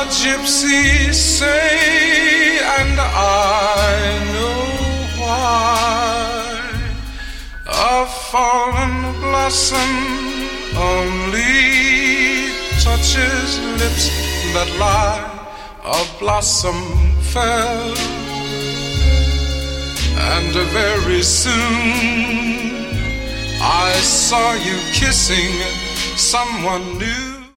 gypsies say, and I know why. A fallen blossom only touches lips that lie. A blossom fell, and very soon I saw you kissing someone new.